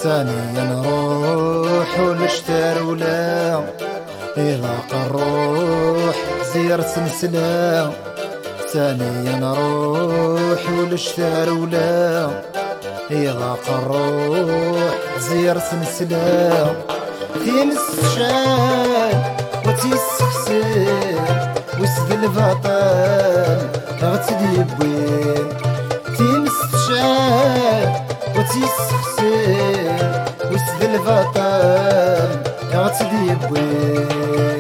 ثانيا نروح ونشتر ولا إذاق الروح زيارة مسلا. ثانيا نروح ونشتر ولا إذاق الروح زيارة مسلا. تيمس الشان وتيسكسر وسد البطل غتدي بوين. تيمس الشان وتيسكسر وسد البطل غتدي بوين.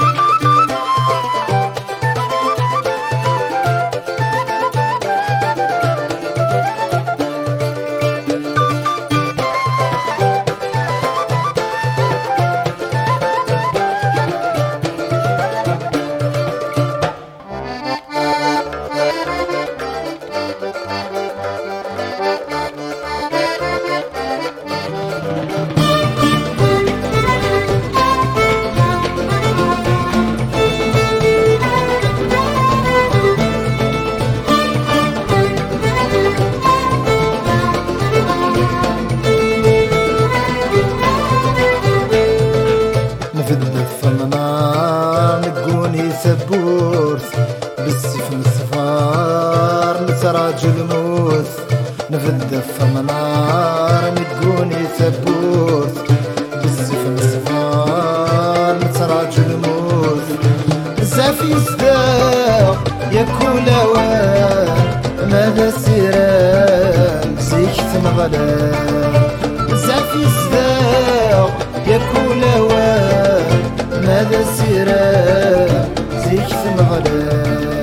نفدف النار نقوني ثبورت بالسيف مصفار نتراجل الموت. نفدف النار نقوني ثبورت بالسيف مصفار نتراجل الموت. زافي صداق يا كولوان ماذا سيران زيكت مغلان. زافي صداق يا كولوان ماذا سيران زيكت مغلان.